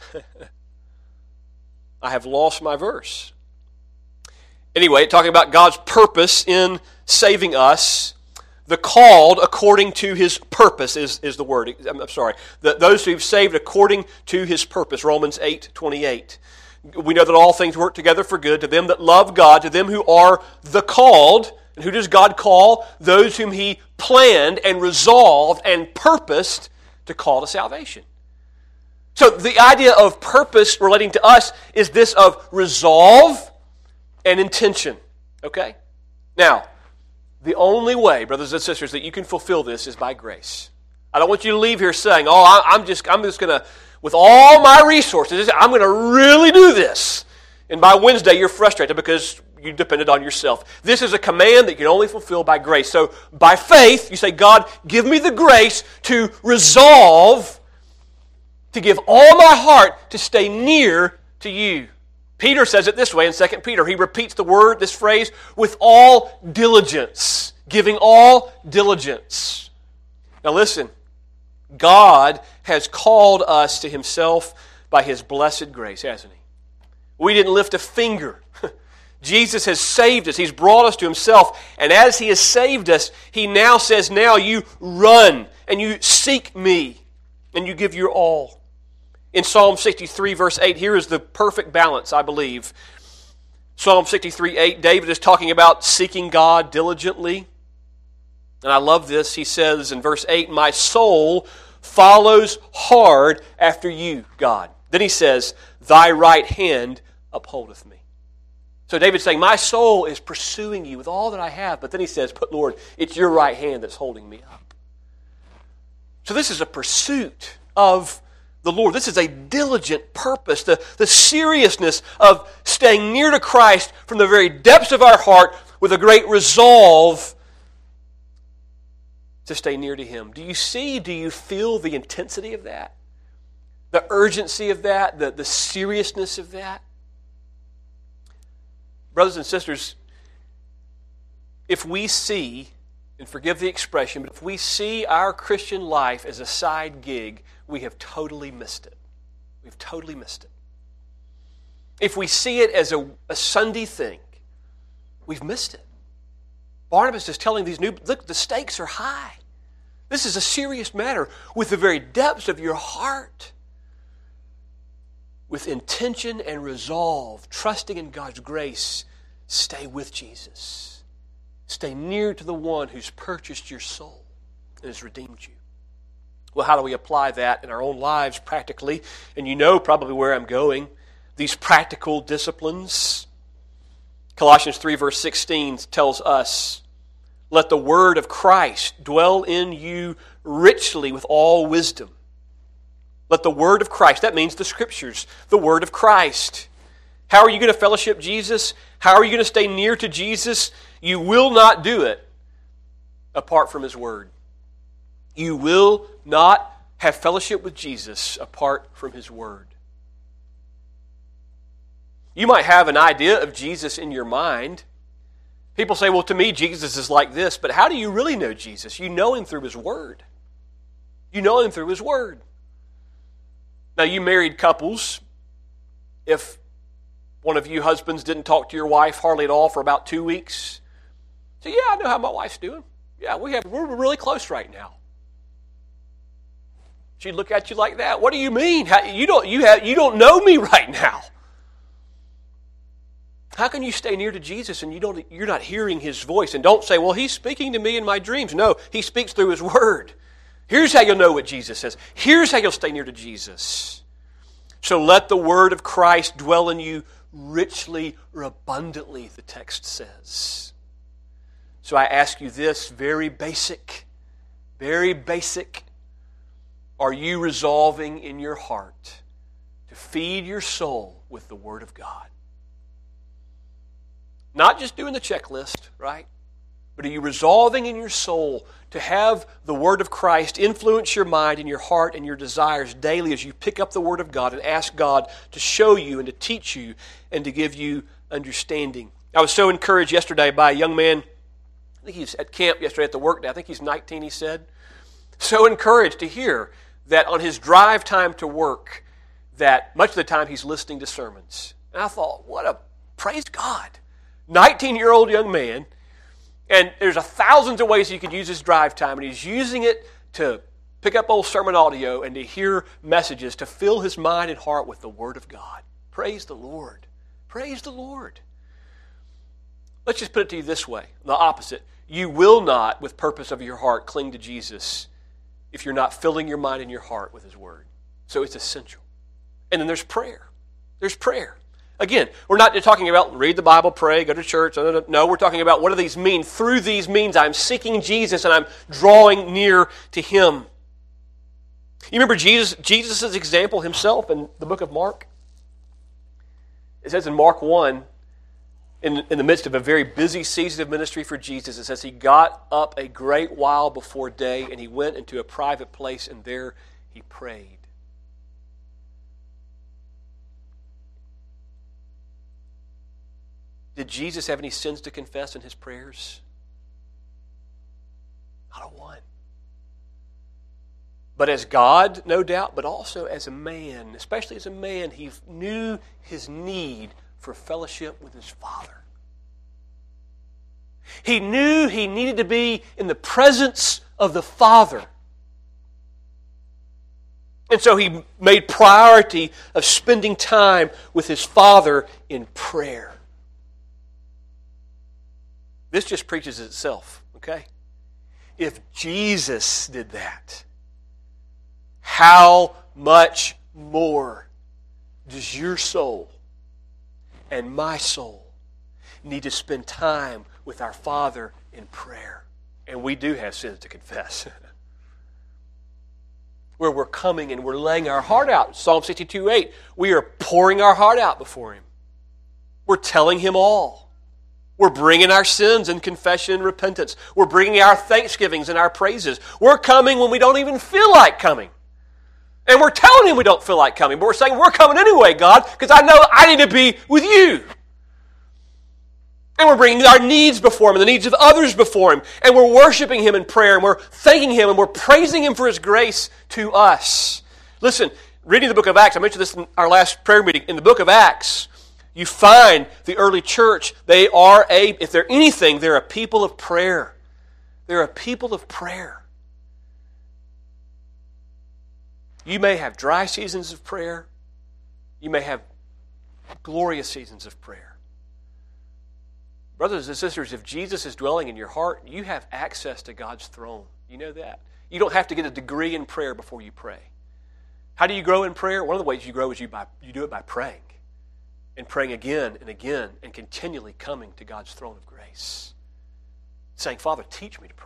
I have lost my verse. Anyway, talking about God's purpose in saving us, the called according to his purpose is, is the word. I'm sorry. The, those who've saved according to his purpose, Romans eight twenty-eight. We know that all things work together for good to them that love God, to them who are the called. And who does God call? Those whom he planned and resolved and purposed to call to salvation. So the idea of purpose relating to us is this of resolve and intention. Okay? Now, the only way, brothers and sisters, that you can fulfill this is by grace. I don't want you to leave here saying, oh, I'm just, I'm just going to, with all my resources, I'm going to really do this. And by Wednesday, you're frustrated because you depended on yourself. This is a command that you can only fulfill by grace. So by faith, you say, God, give me the grace to resolve, to give all my heart to stay near to you. Peter says it this way in Second Peter. He repeats the word, this phrase, with all diligence. Giving all diligence. Now listen, God has called us to himself by his blessed grace, hasn't he? We didn't lift a finger. Jesus has saved us. He's brought us to himself. And as he has saved us, he now says, now you run and you seek me and you give your all. In Psalm sixty-three, verse eight, here is the perfect balance, I believe. Psalm sixty-three, eight, David is talking about seeking God diligently. And I love this. He says in verse eight, my soul follows hard after you, God. Then he says, thy right hand upholdeth me. So David's saying, my soul is pursuing you with all that I have. But then he says, but Lord, it's your right hand that's holding me up. So this is a pursuit of the Lord. This is a diligent purpose, the, the seriousness of staying near to Christ from the very depths of our heart with a great resolve to stay near to him. Do you see, do you feel the intensity of that? The urgency of that, the, the seriousness of that? Brothers and sisters, if we see, and forgive the expression, but if we see our Christian life as a side gig, we have totally missed it. We've totally missed it. If we see it as a, a Sunday thing, we've missed it. Barnabas is telling these new, look, the stakes are high. This is a serious matter with the very depths of your heart. With intention and resolve, trusting in God's grace, stay with Jesus. Stay near to the one who's purchased your soul and has redeemed you. Well, how do we apply that in our own lives practically? And you know probably where I'm going. These practical disciplines. Colossians three verse sixteen tells us, let the word of Christ dwell in you richly with all wisdom. Let the word of Christ, that means the Scriptures, the word of Christ. How are you going to fellowship Jesus? How are you going to stay near to Jesus? You will not do it apart from his word. You will not have fellowship with Jesus apart from his word. You might have an idea of Jesus in your mind. People say, well, to me, Jesus is like this. But how do you really know Jesus? You know him through his word. You know him through his word. Now, you married couples, if one of you husbands didn't talk to your wife hardly at all for about two weeks, say, yeah, I know how my wife's doing. Yeah, we have, we're really close right now. She'd look at you like that. What do you mean? How, you don't you have you don't know me right now. How can you stay near to Jesus and you don't you're not hearing His voice? And don't say, well, He's speaking to me in my dreams. No, He speaks through His Word. Here's how you'll know what Jesus says. Here's how you'll stay near to Jesus. So let the Word of Christ dwell in you richly or abundantly, the text says. So I ask you this, very basic, very basic. Are you resolving in your heart to feed your soul with the Word of God? Not just doing the checklist, right? But are you resolving in your soul to have the Word of Christ influence your mind and your heart and your desires daily as you pick up the Word of God and ask God to show you and to teach you and to give you understanding? I was so encouraged yesterday by a young man. I think he's at camp yesterday at the work day. I think he's nineteen, he said. So encouraged to hear that on his drive time to work, that much of the time he's listening to sermons. And I thought, what a, praise God. nineteen-year-old young man, and there's a thousands of ways he could use his drive time, and he's using it to pick up old sermon audio and to hear messages, to fill his mind and heart with the Word of God. Praise the Lord. Praise the Lord. Let's just put it to you this way, the opposite. You will not, with purpose of your heart, cling to Jesus if you're not filling your mind and your heart with His Word. So it's essential. And then there's prayer. There's prayer. Again, we're not talking about read the Bible, pray, go to church. No, we're talking about what do these mean? Through these means, I'm seeking Jesus and I'm drawing near to Him. You remember Jesus, Jesus' example Himself in the book of Mark? It says in Mark one, in, in the midst of a very busy season of ministry for Jesus, it says He got up a great while before day and He went into a private place and there He prayed. Did Jesus have any sins to confess in His prayers? Not a one. But as God, no doubt, but also as a man, especially as a man, He knew His need for fellowship with His Father. He knew He needed to be in the presence of the Father. And so He made priority of spending time with His Father in prayer. This just preaches itself, okay? If Jesus did that, how much more does your soul and my soul need to spend time with our Father in prayer? And we do have sins to confess. Where we're coming and we're laying our heart out. Psalm sixty-two eight, we are pouring our heart out before Him. We're telling Him all. We're bringing our sins in confession and repentance. We're bringing our thanksgivings and our praises. We're coming when we don't even feel like coming. And we're telling Him we don't feel like coming, but we're saying, we're coming anyway, God, because I know I need to be with You. And we're bringing our needs before Him and the needs of others before Him. And we're worshiping Him in prayer, and we're thanking Him, and we're praising Him for His grace to us. Listen, reading the book of Acts, I mentioned this in our last prayer meeting. In the book of Acts, you find the early church, they are a, if they're anything, they're a people of prayer. They're a people of prayer. You may have dry seasons of prayer. You may have glorious seasons of prayer. Brothers and sisters, if Jesus is dwelling in your heart, you have access to God's throne. You know that. You don't have to get a degree in prayer before you pray. How do you grow in prayer? One of the ways you grow is you, by, you do it by praying. And praying again and again and continually coming to God's throne of grace. Saying, Father, teach me to pray.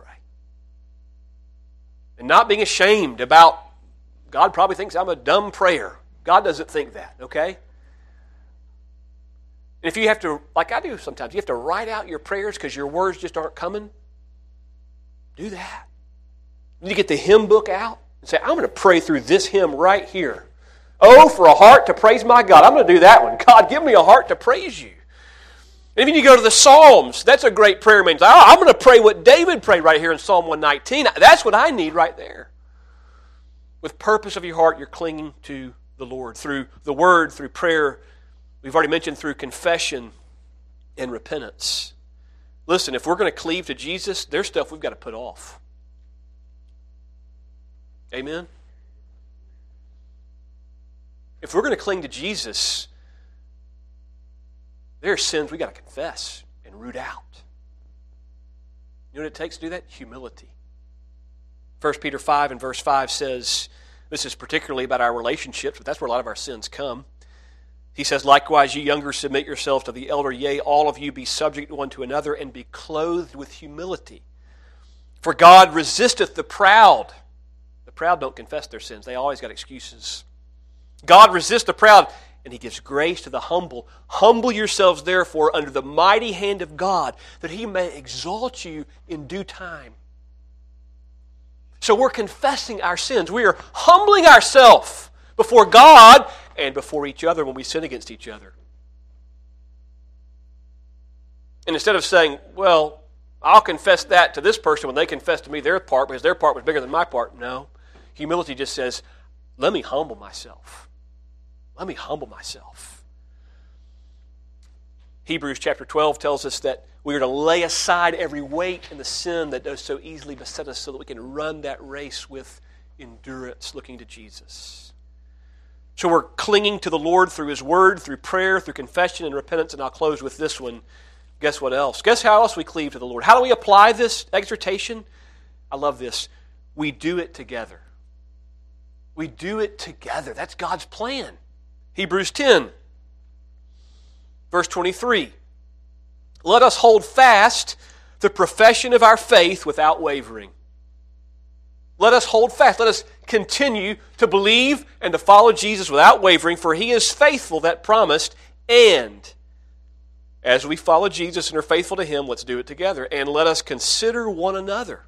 And not being ashamed about, God probably thinks I'm a dumb prayer. God doesn't think that, okay? And if you have to, like I do sometimes, you have to write out your prayers because your words just aren't coming, do that. You need to get the hymn book out and say, I'm going to pray through this hymn right here. Oh, for a heart to praise my God. I'm going to do that one. God, give me a heart to praise You. And if you go to the Psalms, that's a great prayer means. Oh, I'm going to pray what David prayed right here in Psalm one nineteen. That's what I need right there. With purpose of your heart, you're clinging to the Lord. Through the Word, through prayer, we've already mentioned through confession and repentance. Listen, if we're going to cleave to Jesus, there's stuff we've got to put off. Amen? If we're going to cling to Jesus, there are sins we got to confess and root out. You know what it takes to do that? Humility. First Peter five and verse five says, this is particularly about our relationships, but that's where a lot of our sins come. He says, likewise, ye younger, submit yourselves to the elder. Yea, all of you be subject one to another, and be clothed with humility. For God resisteth the proud. The proud don't confess their sins. They always got excuses. God resists the proud, and He gives grace to the humble. Humble yourselves, therefore, under the mighty hand of God, that He may exalt you in due time. So we're confessing our sins. We are humbling ourselves before God and before each other when we sin against each other. And instead of saying, well, I'll confess that to this person when they confess to me their part because their part was bigger than my part. No. Humility just says, let me humble myself. Let me humble myself. Hebrews chapter twelve tells us that we are to lay aside every weight and the sin that does so easily beset us so that we can run that race with endurance, looking to Jesus. So we're clinging to the Lord through His Word, through prayer, through confession and repentance, and I'll close with this one. Guess what else? Guess how else we cleave to the Lord? How do we apply this exhortation? I love this. We do it together. We do it together. That's God's plan. Hebrews ten, verse twenty-three. Let us hold fast the profession of our faith without wavering. Let us hold fast. Let us continue to believe and to follow Jesus without wavering, for He is faithful that promised. And as we follow Jesus and are faithful to Him, let's do it together. And let us consider one another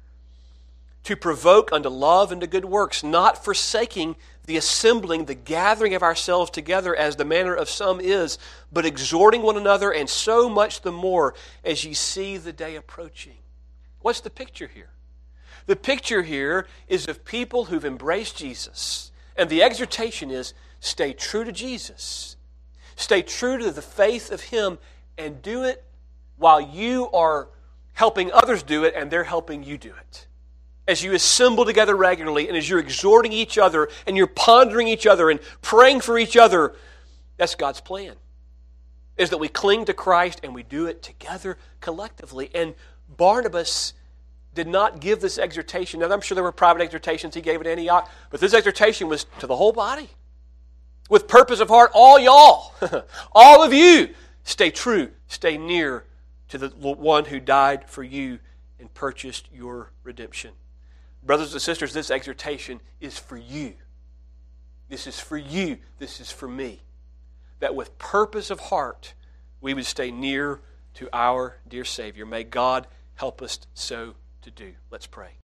to provoke unto love and to good works, not forsaking the assembling, the gathering of ourselves together as the manner of some is, but exhorting one another, and so much the more as ye see the day approaching. What's the picture here? The picture here is of people who've embraced Jesus. And the exhortation is, stay true to Jesus. Stay true to the faith of Him and do it while you are helping others do it and they're helping you do it. As you assemble together regularly and as you're exhorting each other and you're pondering each other and praying for each other, that's God's plan. Is that we cling to Christ and we do it together collectively. And Barnabas did not give this exhortation. Now, I'm sure there were private exhortations he gave at Antioch, but this exhortation was to the whole body. With purpose of heart, all y'all, all of you, stay true, stay near to the one who died for you and purchased your redemption. Brothers and sisters, this exhortation is for you. This is for you. This is for me. That with purpose of heart, we would stay near to our dear Savior. May God help us so to do. Let's pray.